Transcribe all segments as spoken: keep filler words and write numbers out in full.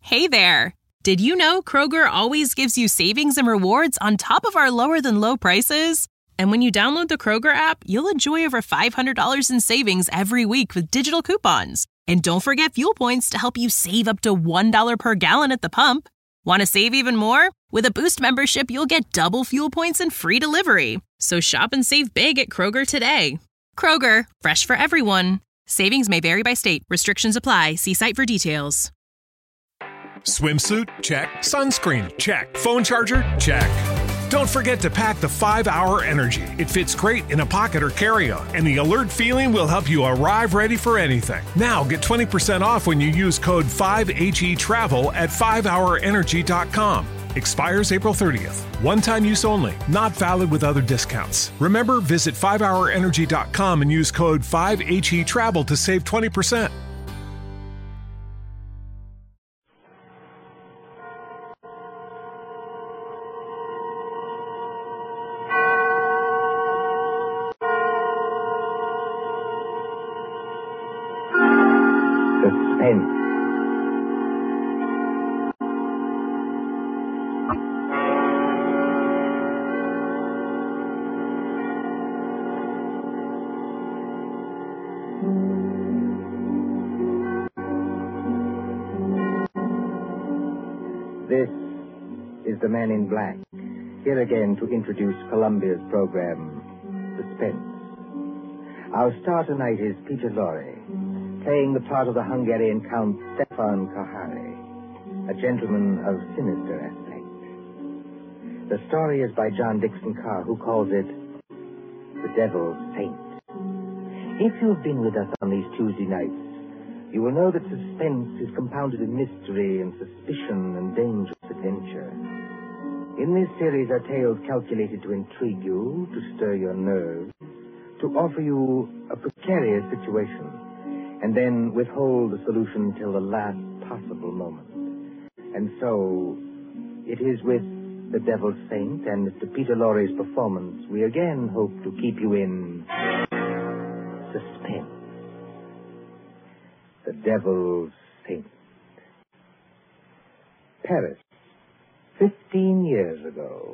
Hey there! Did you know Kroger always gives you savings and rewards on top of our lower-than-low prices? And when you download the Kroger app, you'll enjoy over five hundred dollars in savings every week with digital coupons. And don't forget fuel points to help you save up to one dollar per gallon at the pump. Want to save even more? With a Boost membership, you'll get double fuel points and free delivery. So shop and save big at Kroger today. Kroger, fresh for everyone. Savings may vary by state. Restrictions apply. See site for details. Swimsuit? Check. Sunscreen? Check. Phone charger? Check. Don't forget to pack the five hour Energy. It fits great in a pocket or carry-on, and the alert feeling will help you arrive ready for anything. Now get twenty percent off when you use code five H E travel at five hour energy dot com. Expires April thirtieth. One-time use only. Not valid with other discounts. Remember, visit five hour energy dot com and use code five H E travel to save twenty percent. This is the Man in Black, here again to introduce Columbia's program, Suspense. Our star tonight is Peter Lorre, playing the part of the Hungarian Count Stefan Kahari, a gentleman of sinister aspect. The story is by John Dixon Carr, who calls it The Devil's Saint. If you've been with us on these Tuesday nights, you will know that suspense is compounded in mystery and suspicion and dangerous adventure. In this series are tales calculated to intrigue you, to stir your nerves, to offer you a precarious situation, and then withhold the solution till the last possible moment. And so, it is with The Devil's Saint and Mister Peter Lorre's performance we again hope to keep you in suspense. The Devil's Saint. Paris, fifteen years ago.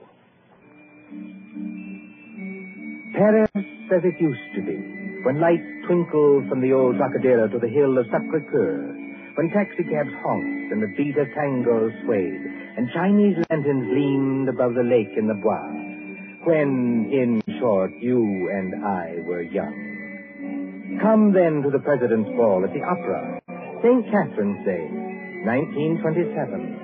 Paris as it used to be, when lights twinkled from the old Trocadero to the hill of Sacré-Cœur, when taxicabs honked and the beat of tango swayed, and Chinese lanterns gleamed above the lake in the Bois, when, in short, you and I were young. Come then to the President's Ball at the Opera, Saint Catherine's Day, nineteen twenty-seven.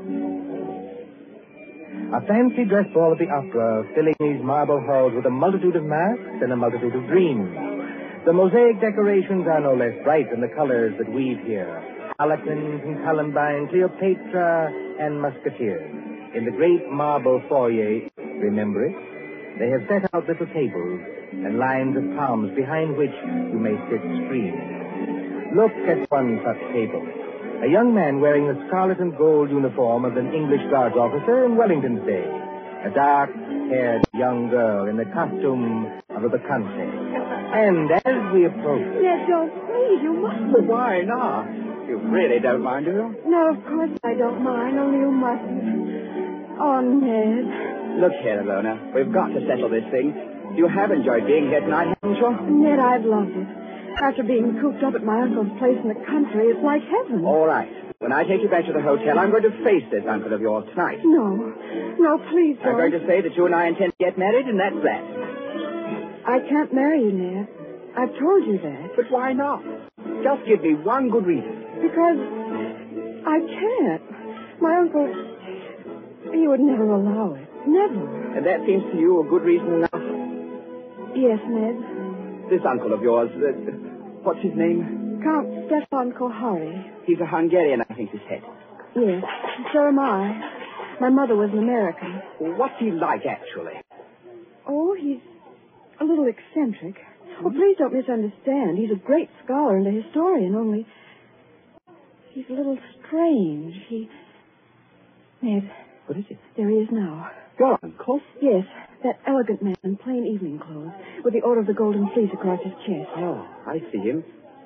A fancy dress ball at the Opera, filling these marble halls with a multitude of masks and a multitude of dreams. The mosaic decorations are no less bright than the colors that weave here. Harlequins and Columbine, Cleopatra and Musketeers. In the great marble foyer, remember it? They have set out little tables and lines of palms behind which you may sit screened. Look at one such table. A young man wearing the scarlet and gold uniform of an English Guards officer in Wellington's day. A dark-haired young girl in the costume of a bacchante. And as we approach... Ned, don't please, you mustn't. Why not? You really don't mind, do you? No, of course I don't mind, only you mustn't. Oh, Ned. Look here, Alona. We've got to settle this thing. You have enjoyed being here tonight, haven't you? Ned, I've loved it. After being cooped up at my uncle's place in the country, it's like heaven. All right. When I take you back to the hotel, I'm going to face this uncle of yours tonight. No. No, please don't. I'm going to say that you and I intend to get married, and that's that. I can't marry you, Ned. I've told you that. But why not? Just give me one good reason. Because I can't. My uncle, he would never allow it. Never. And that seems to you a good reason enough? Yes, Ned. This uncle of yours, uh, what's his name? Count Stefan Kahari. He's a Hungarian, I think he said. Yes, so am I. My mother was an American. What's he like, actually? Oh, he's a little eccentric. Oh, please don't misunderstand. He's a great scholar and a historian, only he's a little strange. He... Ned. What is it? There he is now. Your uncle? Yes, that elegant man in plain evening clothes, with the Order of the Golden Fleece across his chest. Oh, I see him.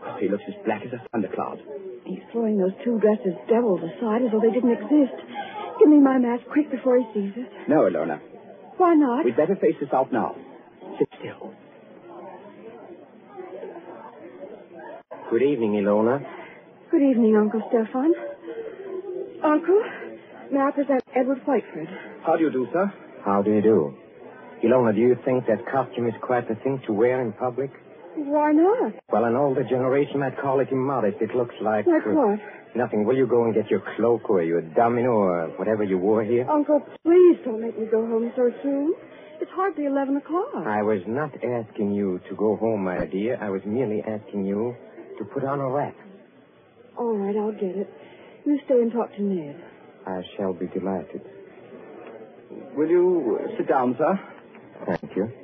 He looks as black as a thundercloud. He's throwing those two dressed as devils aside as though they didn't exist. Give me my mask quick before he sees us. No, Ilona. Why not? We'd better face this out now. Sit still. Good evening, Ilona. Good evening, Uncle Stefan. Uncle, may I present Edward Whiteford? How do you do, sir? How do you do? Ilona, do you think that costume is quite the thing to wear in public? Why not? Well, an older generation might call it immodest. It looks like... Like uh, what? Nothing. Will you go and get your cloak or your domino or whatever you wore here? Uncle, please don't make me go home so soon. It's hardly eleven o'clock. I was not asking you to go home, my dear. I was merely asking you to put on a wrap. All right, I'll get it. You stay and talk to Ned. I shall be delighted. Will you sit down, sir? Thank you.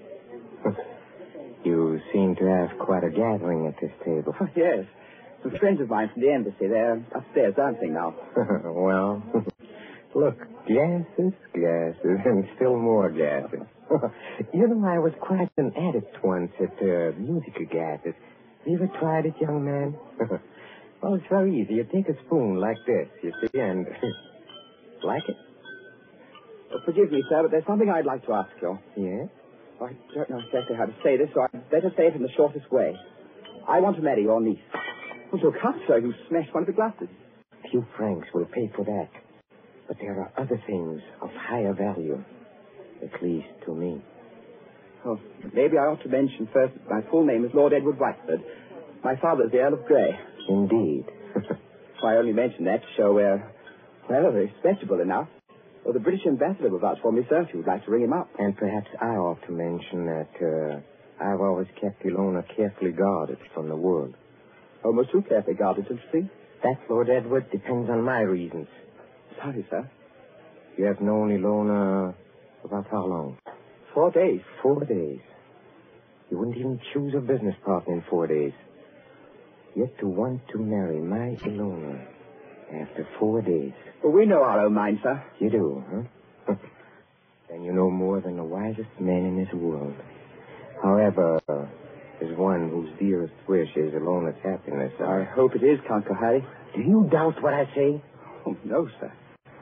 You seem to have quite a gathering at this table. Oh, yes. Some friends of mine from the embassy. They're upstairs dancing now. Well, look, glasses, glasses, and still more glasses. You know, I was quite an adept once at uh, musical glasses. Have you ever tried it, young man? Well, it's very easy. You take a spoon like this, you see, and... Like it? Uh, forgive me, sir, but there's something I'd like to ask you. Yes? I don't know exactly how to say this, so I'd better say it in the shortest way. I want to marry your niece. Well, look up, sir. You smashed one of the glasses. A few francs will pay for that. But there are other things of higher value. At least to me. Oh, maybe I ought to mention first that my full name is Lord Edward Whiteford. My father is the Earl of Grey. Indeed. So I only mention that to show we're, well, respectable enough. Well, the British ambassador will vouch for me, sir, if you would like to ring him up. And perhaps I ought to mention that uh, I've always kept Ilona carefully guarded from the world. Almost too carefully guarded, don't you think? That, Lord Edward, depends on my reasons. Sorry, sir. You have known Ilona about how long? Four days. Four days. You wouldn't even choose a business partner in four days. Yet to want to marry my Ilona after four days. Well, we know our own mind, sir. You do, huh? Then you know more than the wisest man in this world. However, uh, there's one whose dearest wish is Ilona's happiness. I hope it is, Count Kahari. Do you doubt what I say? Oh, no, sir.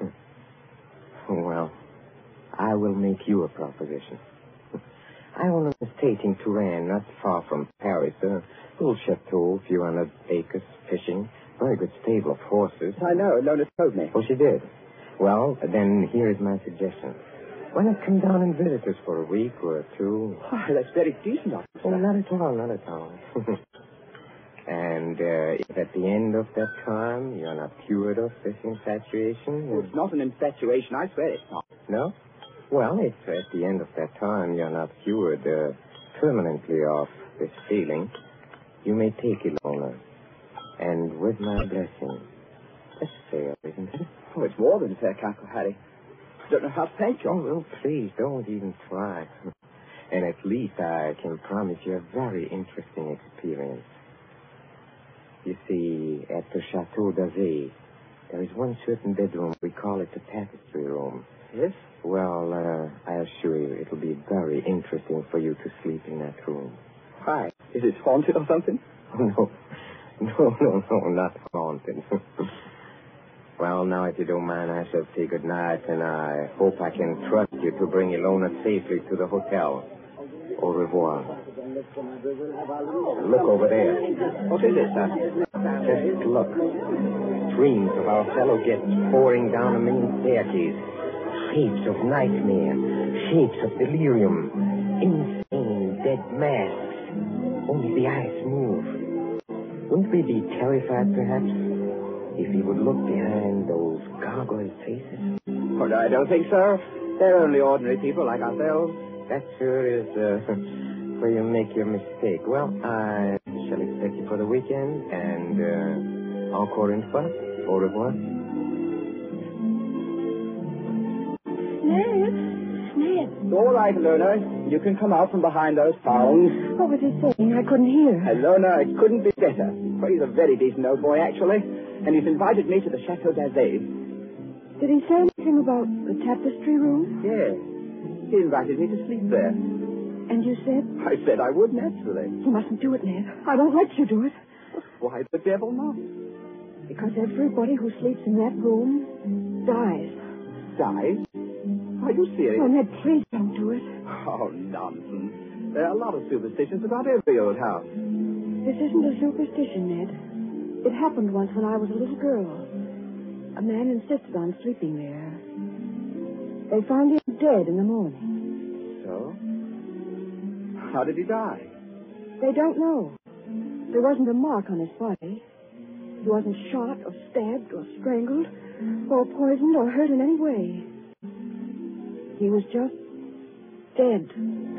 Well, I will make you a proposition. I own an estate in Touraine, not far from Paris. A little chateau, a few hundred acres, fishing, very good stable of horses. I know. Ilona told me. Oh, she did? Well, then here is my suggestion. Why not come down and visit us for a week or two? Oh, that's very decent of you, Oh, sir. not at all, not at all. And uh, if at the end of that time you're not cured of this infatuation... Well, it's not an infatuation. I swear it's not. No? Well, if at the end of that time you're not cured uh, permanently of this feeling, you may take Ilona. And with my blessing. That's fair, isn't it? Oh, it's more than fair, Count Kahari. I don't know how to thank you. Oh, well, please, don't even try. And at least I can promise you a very interesting experience. You see, at the Chateau d'Azay, there is one certain bedroom. We call it the tapestry room. Yes? Well, uh, I assure you, it'll be very interesting for you to sleep in that room. Why? Is it haunted or something? No, no, no, no, not haunted. Well, now, if you don't mind, I shall say good night, and I hope I can trust you to bring Ilona safely to the hotel. Au revoir. Look over there. What is it, sir? Just look. Streams of our fellow guests pouring down a main staircase. Shapes of nightmare. Shapes of delirium. Insane dead masks. Only the eyes move. Wouldn't we be terrified, perhaps, if he would look behind those gargoyle faces? Oh, no, I don't think so. They're only ordinary people like ourselves. That sure is uh, where you make your mistake. Well, I shall expect you for the weekend, and uh, encore une fois, au revoir. Ned? Ned? All right, Ilona. You can come out from behind those palms. What was he saying? I couldn't hear. Ilona, it couldn't be better. Well, he's a very decent old boy, actually. And he's invited me to the Chateau d'Azay. Did he say anything about the tapestry room? Yes. He invited me to sleep there. And you said? I said I would, naturally. You mustn't do it, Ned. I won't let you do it. Why the devil not? Because everybody who sleeps in that room dies. Dies? Are you serious? Oh, Ned, please don't do it. Oh, nonsense. There are a lot of superstitions about every old house. This isn't a superstition, Ned. It happened once when I was a little girl. A man insisted on sleeping there. They found him dead in the morning. So? How did he die? They don't know. There wasn't a mark on his body. He wasn't shot or stabbed or strangled or poisoned or hurt in any way. He was just dead.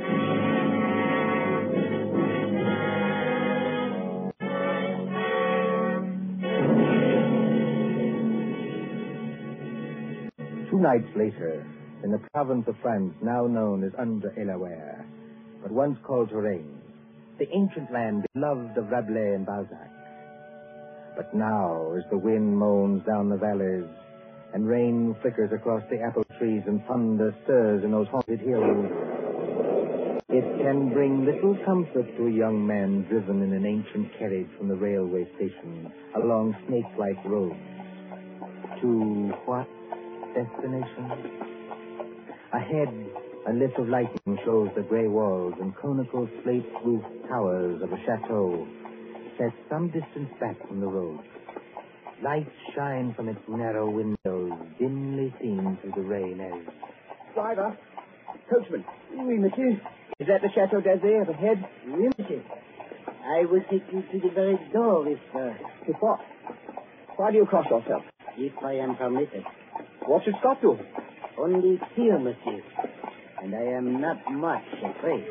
Two nights later, in the province of France now known as Indre-et-Loire, but once called Touraine, the ancient land beloved of Rabelais and Balzac. But now, as the wind moans down the valleys, and rain flickers across the apple trees, and thunder stirs in those haunted hills, it can bring little comfort to a young man driven in an ancient carriage from the railway station along snake-like roads. To what destination? Ahead, a lift of lightning shows the gray walls and conical slate-roofed towers of a chateau set some distance back from the road. Lights shine from its narrow windows, dimly seen through the rain as... Driver! Coachman! Oui, monsieur. Is that the Chateau d'Azay up ahead? Oui, monsieur. I will take you to the very door if... Uh, If what? Why do you cross yourself? if I am permitted. What should stop you? Only fear, monsieur. And I am not much afraid.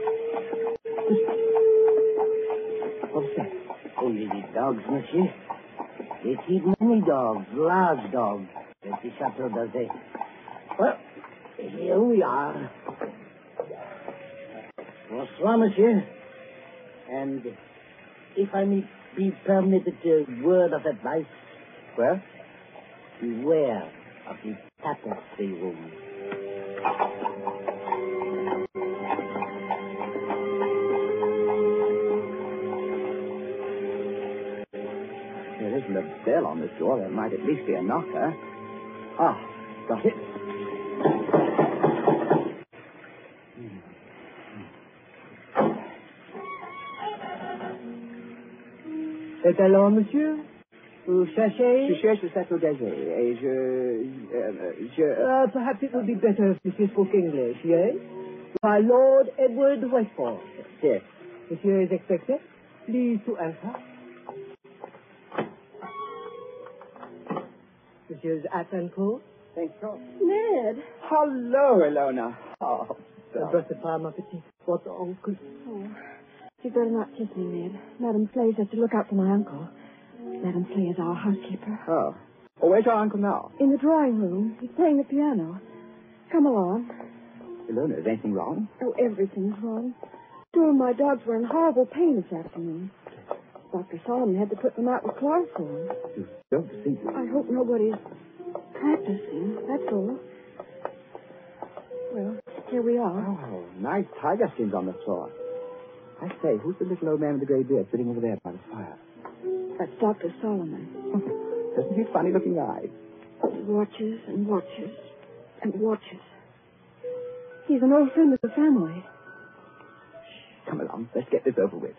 What's that? Only the dogs, monsieur. They keep many dogs, large dogs, at the Chateau d'Azay. Well, here we are. Bonsoir, monsieur. And if I may be permitted a word of advice, Well? beware of the tapestry room. There isn't a bell on this door. There might at least be a knocker. Ah, got it. C'est alors, monsieur? Vous cherchez? Je cherche le Château d'Azay et je... euh, je... Uh, perhaps it would be better if Monsieur spoke English, yes? My Lord Edward Westford. Yes. Monsieur is expected. Please to answer. Monsieur's hat and coat. Thank you. Ned. Hello, Elona. Oh, Uh, Brother Palmer, petit. What uncle? Oh, you'd better not kiss me, Ned. Madame Flay says to look out for my uncle. Madame Flay is our housekeeper. Oh. Oh, where's your uncle now? In the drawing room. He's playing the piano. Come along. Elona, is anything wrong? Oh, everything's wrong. Two of my dogs were in horrible pain this afternoon. Doctor Solomon had to put them out with chloroform. You don't see... I hope nobody's practicing, that's all. Well, here we are. Oh, nice tiger skins on the floor. I say, who's the little old man with the gray beard sitting over there by the fire? That's Doctor Solomon. Doesn't he have funny-looking eyes? He watches and watches and watches. He's an old friend of the family. Come along, let's get this over with.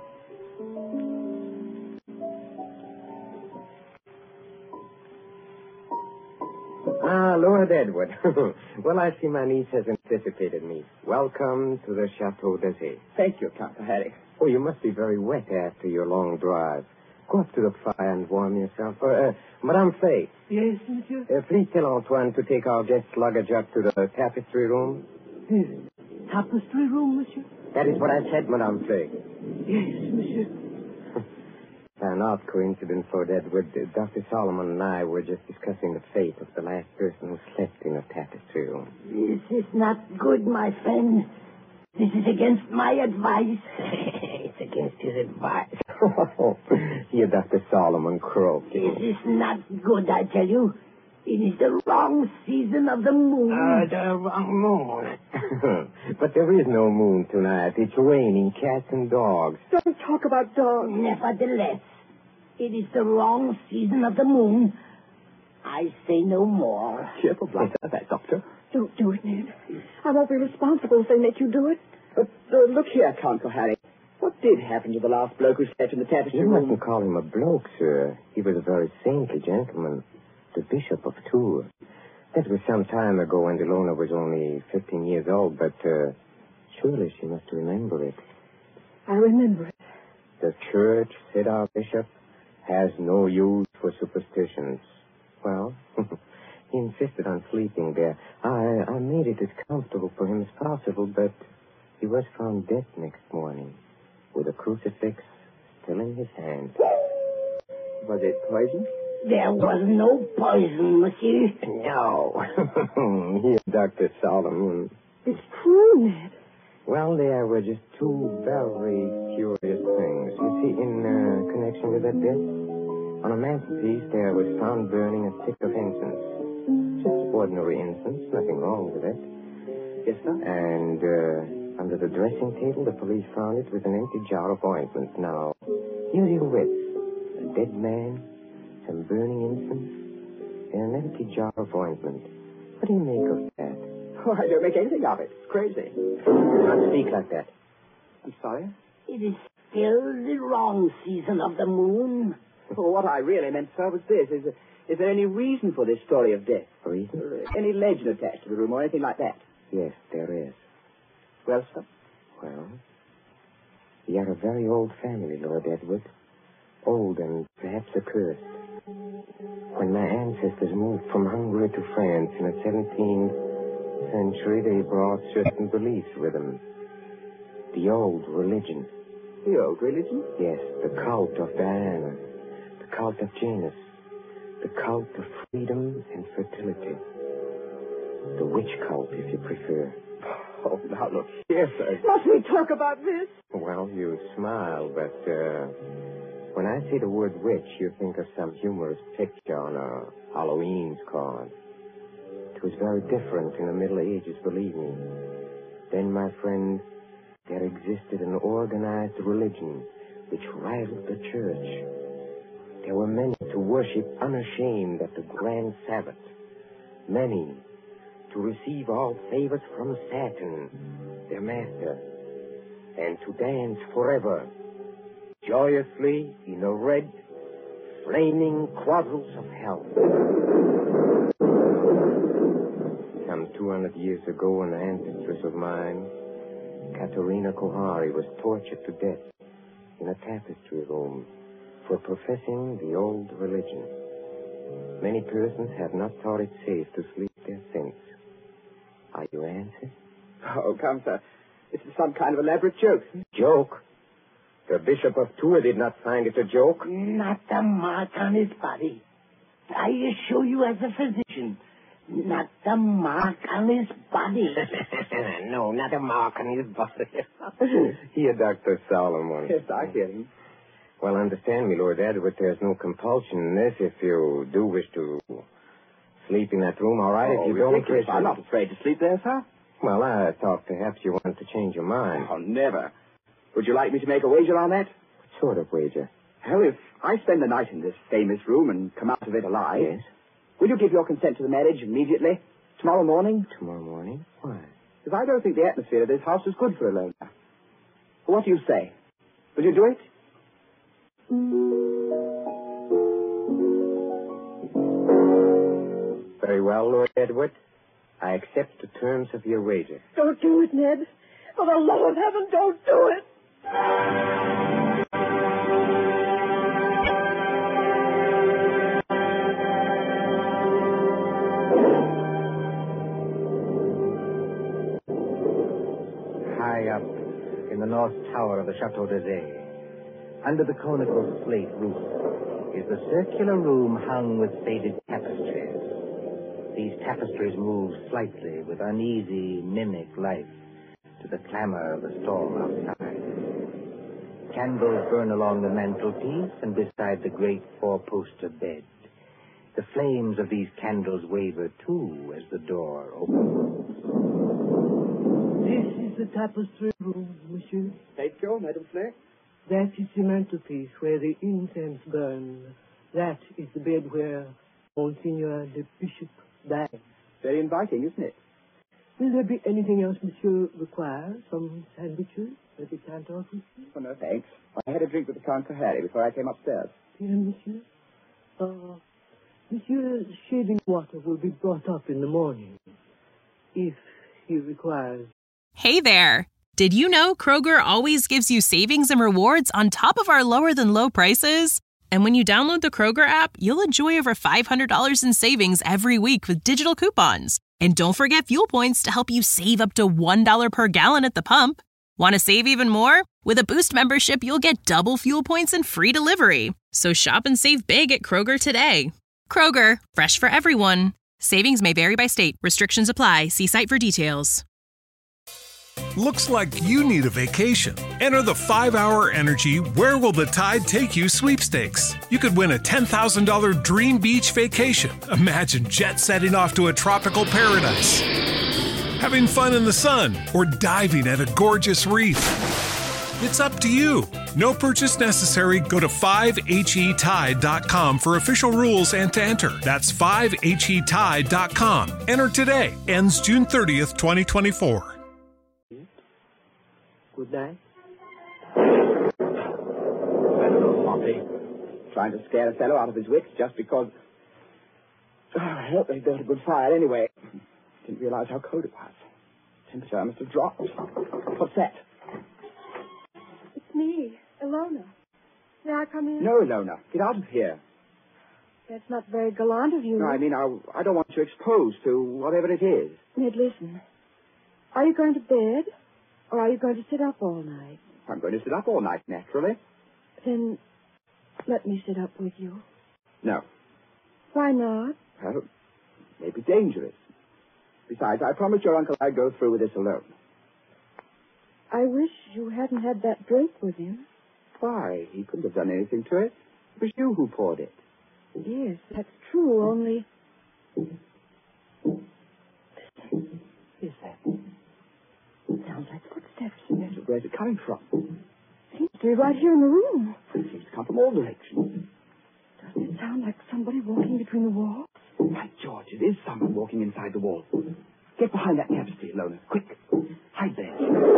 Ah, Lord Edward. Well, I see my niece has anticipated me. Welcome to the Chateau d'Azay. Thank you, Count Harry. Oh, you must be very wet after your long drive. Go up to the fire and warm yourself. Uh, uh, Madame Flay, Yes, monsieur? uh, please tell Antoine to take our guest's luggage up to the tapestry room. Tapestry room, monsieur? That is what I said, Madame Flay. Yes, monsieur. An odd coincidence, Lord Edward. Uh, Doctor Solomon and I were just discussing the fate of the last person who slept in a tapestry room. This is not good, my friend. This is against my advice. It's against his advice. Oh, you Doctor Solomon croaking. This is not good, I tell you. It is the wrong season of the moon. Uh, the wrong moon. But there is no moon tonight. It's raining cats and dogs. Don't talk about dogs. Nevertheless, It is the wrong season of the moon. I say no more. Cheerful blunder, that, Doctor. Don't do it, Ned. I won't be responsible if they make you do it. But uh, look here, Count Harry. What did happen to the last bloke who slept in the tapestry You room? mustn't call him a bloke, sir. He was a very saintly gentleman. The Bishop of Tours. That was some time ago when Ilona was only fifteen years old, but uh, surely she must remember it. I remember it. The church, said our bishop, has no use for superstitions. Well, he insisted on sleeping there. I, I made it as comfortable for him as possible, but he was found dead next morning with a crucifix still in his hand. Was it poison? There was no poison, monsieur. No. Here, Doctor Solomon. It's true, Ned. Well, there were just two very curious things. You see, in uh, connection with that death, on a mantelpiece there was found burning a stick of incense. Just ordinary incense, nothing wrong with it. Yes, sir. And uh, under the dressing table, the police found it with an empty jar of ointment. Now, here's your wits. A dead man, some burning incense, and an empty jar of ointment. What do you make of that? Oh, I don't make anything of it. It's crazy. Do not speak like that. I'm sorry? It is still the wrong season of the moon. Well, what I really meant, sir, was this. Is, is there any reason for this story of death? Reason? Uh, any legend attached to the room or anything like that? Yes, there is. Well, sir? Well, we are a very old family, Lord Edward. Old and perhaps accursed. When my ancestors moved from Hungary to France in the seventeenth century, they brought certain beliefs with them. The old religion. The old religion? Yes, the cult of Diana. The cult of Janus. The cult of freedom and fertility. The witch cult, if you prefer. Oh, now look here, sir. Must we talk about this? Well, you smile, but uh, when I say the word witch, you think of some humorous picture on a Halloween's card. It was very different in the Middle Ages, believe me. Then, my friend, there existed an organized religion which rivaled the church. There were many to worship unashamed at the grand Sabbath. Many to receive all favors from Saturn, their master, and to dance forever, joyously in the red, flaming quadrants of hell. Some two hundred years ago, an ancestress of mine, Katerina Kohari, was tortured to death in a tapestry room for professing the old religion. Many persons have not thought it safe to sleep there since. Are you answered? Oh, come, sir. This is some kind of elaborate joke. Joke? The Bishop of Tours did not find it a joke. Not a mark on his body. I assure you as a physician, not a mark on his body. No, not a mark on his body. Here, Doctor Solomon. Yes, I hear him. Well, understand me, Lord Edward, there's no compulsion in this. If you do wish to sleep in that room, all right. Oh, if you don't ridiculous. wish I'm to... not afraid to sleep there, sir. Well, I thought perhaps you wanted to change your mind. Oh, never. Would you like me to make a wager on that? What sort of wager? Well, if I spend the night in this famous room and come out of it alive... Yes? Will you give your consent to the marriage immediately? Tomorrow morning? Tomorrow morning? Why? Because I don't think the atmosphere of this house is good for a loner. What do you say? Will you do it? Very well, Lord Edward. I accept the terms of your wager. Don't do it, Ned. For the love of heaven, don't do it. High up in the north tower of the Chateau d'Azay, under the conical slate roof, is the circular room hung with faded tapestries. These tapestries move slightly with uneasy, mimic life to the clamor of the storm outside. Candles burn along the mantelpiece and beside the great four-poster bed. The flames of these candles waver, too, as the door opens. This is the tapestry room, monsieur. Thank you, Madame Fleur. That is the mantelpiece where the incense burns. That is the bed where Monseigneur the Bishop died. Very inviting, isn't it? Will there be anything else Monsieur requires? Some sandwiches that we can't offer you? Oh, no, thanks. I had a drink with the Count Kahari before I came upstairs. Dear Monsieur? Uh, Monsieur's shaving water will be brought up in the morning, if he requires. Hey there! Did you know Kroger always gives you savings and rewards on top of our lower-than-low prices? And when you download the Kroger app, you'll enjoy over five hundred dollars in savings every week with digital coupons. And don't forget fuel points to help you save up to one dollar per gallon at the pump. Want to save even more? With a Boost membership, you'll get double fuel points and free delivery. So shop and save big at Kroger today. Kroger, fresh for everyone. Savings may vary by state. Restrictions apply. See site for details. Looks like you need a vacation. Enter the five hour Energy Where Will the Tide Take You sweepstakes. You could win a ten thousand dollars dream beach vacation. Imagine jet setting off to a tropical paradise, having fun in the sun, or diving at a gorgeous reef. It's up to you. No purchase necessary. Go to five H E tide dot com for official rules and to enter. That's five H E tide dot com. Enter today. Ends June thirtieth, twenty twenty-four. Good night. That little Poppy. Trying to scare a fellow out of his wits just because... Oh, I hope they built a good fire anyway. Didn't realize how cold it was. Temperature must have dropped. What's that? It's me, Ilona. May I come in? No, Ilona. Get out of here. That's not very gallant of you. No, I mean, I, I don't want you exposed to whatever it is. Ned, listen. Are you going to bed? Or are you going to sit up all night? I'm going to sit up all night, naturally. Then let me sit up with you. No. Why not? Well, it may be dangerous. Besides, I promised your uncle I'd go through with this alone. I wish you hadn't had that drink with him. Why? He couldn't have done anything to it. It was you who poured it. Yes, that's true, only... Listen. Is that? It sounds like footsteps. Yes, but where's it coming from? It seems to be right here in the room. It seems to come from all directions. Doesn't it sound like somebody walking between the walls? By George, it is someone walking inside the wall. Get behind that tapestry, Ilona. Quick. Hide there.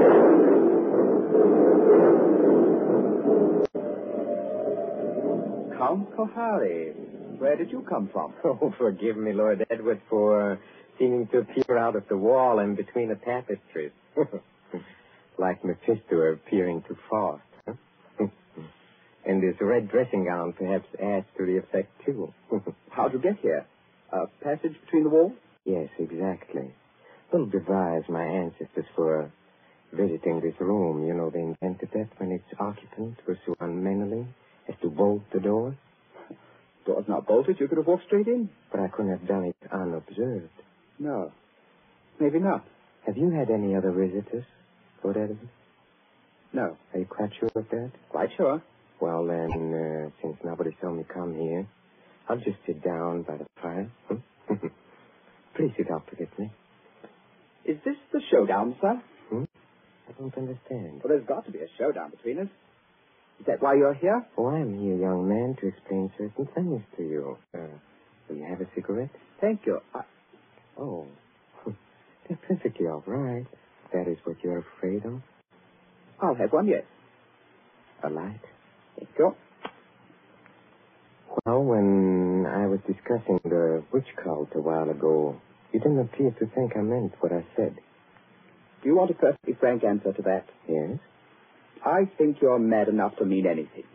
Count Kahari, where did you come from? Oh, forgive me, Lord Edward, for uh, seeming to appear out of the wall and between the tapestries. Like Mephisto appearing to Faust. Huh? And this red dressing gown perhaps adds to the effect, too. How'd you get here? A passage between the walls? Yes, exactly. Well devised, my ancestors, for visiting this room. You know, they invented that when its occupant was so unmannerly as to bolt the door. Door's not bolted. You could have walked straight in. But I couldn't have done it unobserved. No. Maybe not. Have you had any other visitors, Lord Edward? No. Are you quite sure of that? Quite sure. Well, then, uh, since nobody saw me come here, I'll just sit down by the fire. Hmm? Please sit up with me. Is this the showdown, sir? Hmm? I don't understand. Well, there's got to be a showdown between us. Is that why you're here? Oh, I'm here, young man, to explain certain things to you. Uh, will you have a cigarette? Thank you. I... Oh, they're perfectly all right. That is what you're afraid of? I'll have one, yes. A light? Thank you. Well, when I was discussing the witch cult a while ago, you didn't appear to think I meant what I said. Do you want a perfectly frank answer to that? Yes? I think you're mad enough to mean anything.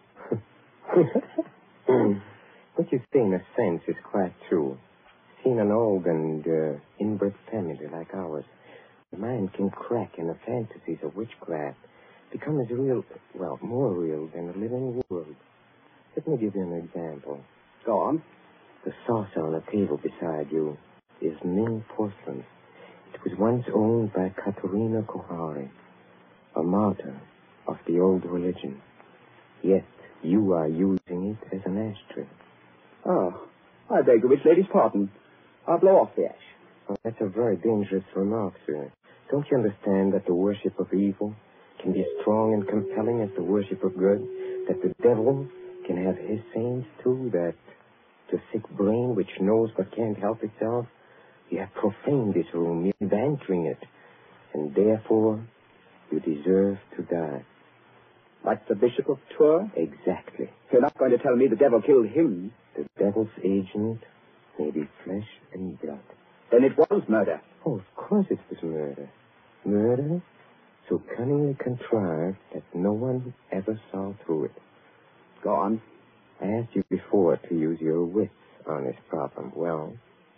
What you say, in a sense, is quite true. Seeing an old and uh, inbred family like ours, the mind can crack and the fantasies of witchcraft become as real, well, more real than the living world. Let me give you an example. Go on. The saucer on the table beside you is Ming porcelain. It was once owned by Caterina Kahari, a martyr of the old religion. Yet you are using it as an ashtray. Oh, I beg the witch lady's pardon. I'll blow off the ash. Well, that's a very dangerous remark, sir. Don't you understand that the worship of evil can be strong and compelling as the worship of good, that the devil can have his saints too, that the sick brain which knows but can't help itself, you have profaned this room, you have entering it, and therefore you deserve to die. Like the Bishop of Tours? Exactly. You're not going to tell me the devil killed him. The devil's agent may be flesh and blood. Then it was murder. Oh, of course it was murder. Murder so cunningly contrived that no one ever saw through it. Go on. I asked you before to use your wits on this problem. Well,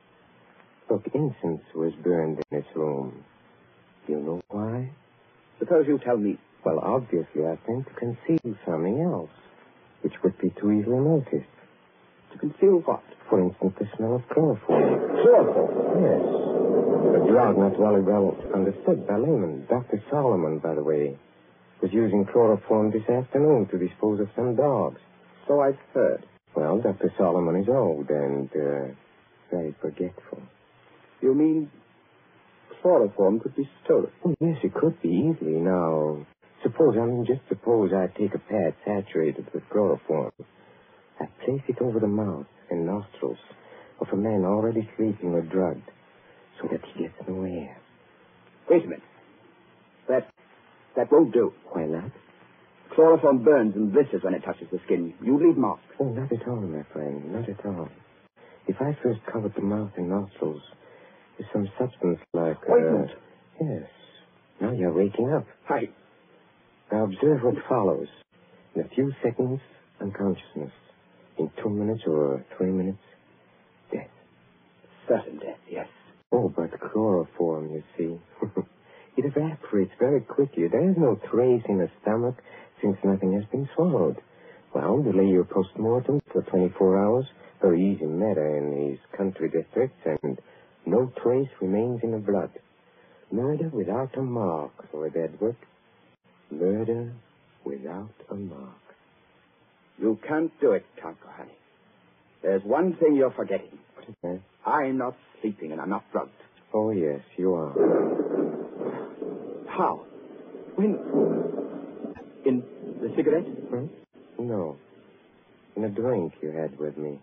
look, incense was burned in this room. Do you know why? Suppose you tell me. Well, obviously, I think to conceal something else, which would be too easily noticed. To conceal what? For instance, the smell of chloroform. Chloroform? Yes. A drug not very well understood by laymen. Doctor Solomon, by the way, was using chloroform this afternoon to dispose of some dogs. So I've heard. Well, Doctor Solomon is old and uh, very forgetful. You mean chloroform could be stolen? Oh, yes, it could be easily. Now, suppose, I mean, just suppose I take a pad saturated with chloroform. I place it over the mouth and nostrils of a man already sleeping or drugged so that he gets no air. Wait a minute. That, that won't do. Why not? Chloroform burns and blisters when it touches the skin. You leave marks. Oh, not at all, my friend. Not at all. If I first covered the mouth and nostrils with some substance like... Ointment? Uh, yes. Now you're waking up. Hi. Now observe what follows. In a few seconds, unconsciousness. In two minutes or three minutes, death. Certain death, yes. Oh, but chloroform, you see. It evaporates very quickly. There is no trace in the stomach since nothing has been swallowed. Well, delay your post-mortem for twenty-four hours. Very easy matter in these country districts, and no trace remains in the blood. Murder without a mark, Lord Edward. Murder without a mark. You can't do it, Count Kohani. There's one thing you're forgetting. What is that? I'm not sleeping and I'm not drugged. Oh, yes, you are. How? When? In the cigarette? Hmm? No. In a drink you had with me.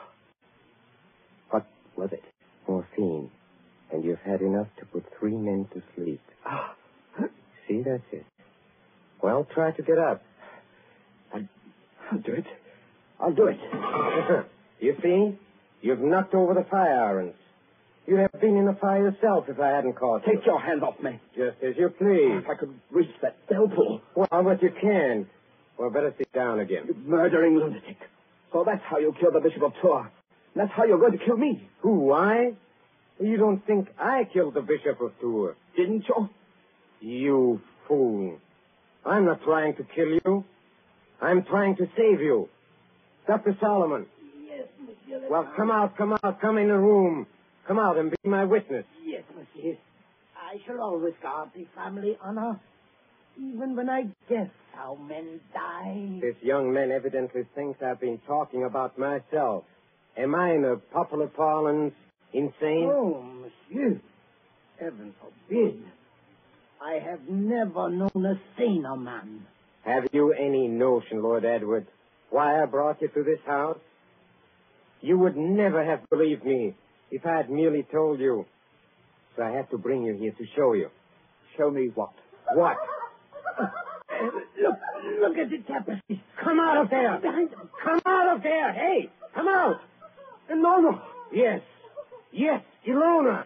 What was it? Morphine. And you've had enough to put three men to sleep. Ah. See, that's it. Well, try to get up. I'll, I'll do it. I'll do it. You see? You've knocked over the fire irons. You'd have been in the fire yourself if I hadn't caught you. Take your hand off me. Just as you please. If I could reach that bell pull. Well, but you can't. Well, better sit down again. You murdering lunatic. So that's how you killed the Bishop of Tours. That's how you're going to kill me. Who, I? You don't think I killed the Bishop of Tours? Didn't you? You fool. I'm not trying to kill you. I'm trying to save you. Doctor Solomon. Yes, monsieur. Well, come out, come out, come in the room. Come out and be my witness. Yes, monsieur. I shall always guard the family honor, even when I guess how men die. This young man evidently thinks I've been talking about myself. Am I, in a popular parlance, insane? Oh, monsieur. Heaven forbid. I have never known a saner man. Have you any notion, Lord Edward, why I brought you to this house? You would never have believed me if I had merely told you. So I have to bring you here to show you. Show me what? What? Uh, look, look at the tapestry. Come out of there! Behind them. Come out of there! Hey, come out! No, no. Yes, yes, Ilona.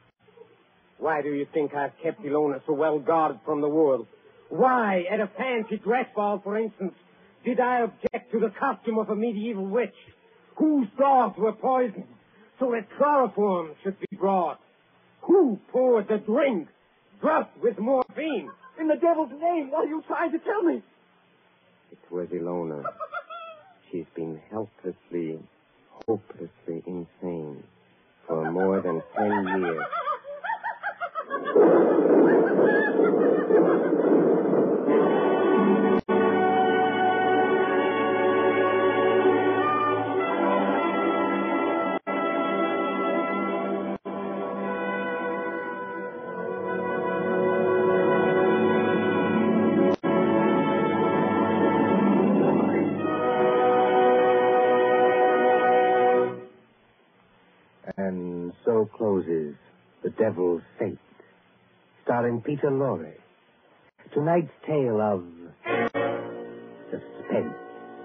Why do you think I've kept Ilona so well guarded from the world? Why, at a fancy dress ball, for instance, did I object to the costume of a medieval witch whose dogs were poisoned so that chloroform should be brought? Who poured the drink drugged with morphine? In the devil's name, what are you trying to tell me? It was Ilona. She's been helplessly, hopelessly insane for more than ten years. So closes The Devil's Fate, starring Peter Lorre. Tonight's tale of suspense.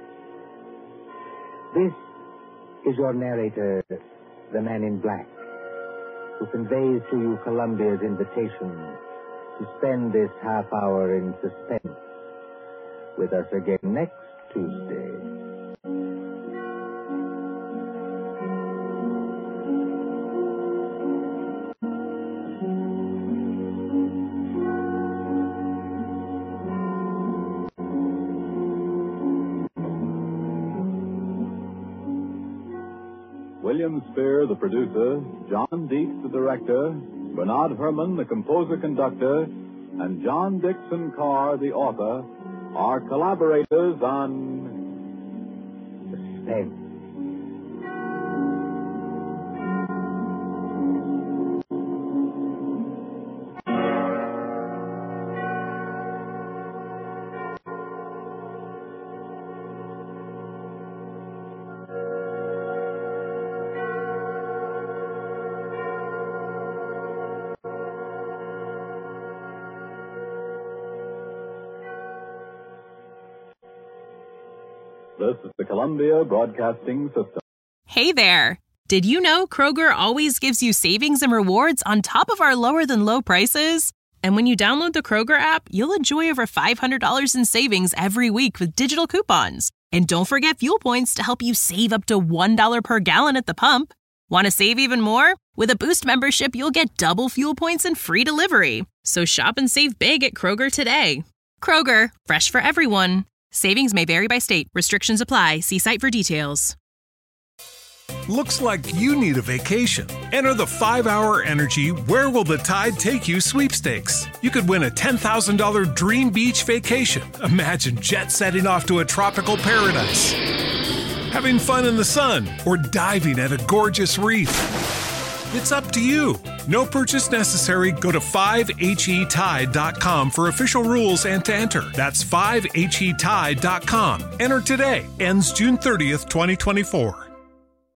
This is your narrator, the Man in Black, who conveys to you Columbia's invitation to spend this half hour in suspense with us again next Tuesday. William Spear, the producer, John Deeks, the director, Bernard Herrmann, the composer-conductor, and John Dixon Carr, the author, are collaborators on Suspense. This is the Columbia Broadcasting System. Hey there! Did you know Kroger always gives you savings and rewards on top of our lower-than-low prices? And when you download the Kroger app, you'll enjoy over five hundred dollars in savings every week with digital coupons. And don't forget fuel points to help you save up to one dollar per gallon at the pump. Want to save even more? With a Boost membership, you'll get double fuel points and free delivery. So shop and save big at Kroger today. Kroger, fresh for everyone. Savings may vary by state. Restrictions apply. See site for details. Looks like you need a vacation. Enter the five hour Energy Where Will the Tide Take You sweepstakes. You could win a ten thousand dollars dream beach vacation. Imagine jet setting off to a tropical paradise, having fun in the sun, or diving at a gorgeous reef. It's up to you. No purchase necessary. Go to five H E tide dot com for official rules and to enter. That's five H E tide dot com. Enter today. Ends June thirtieth, twenty twenty-four.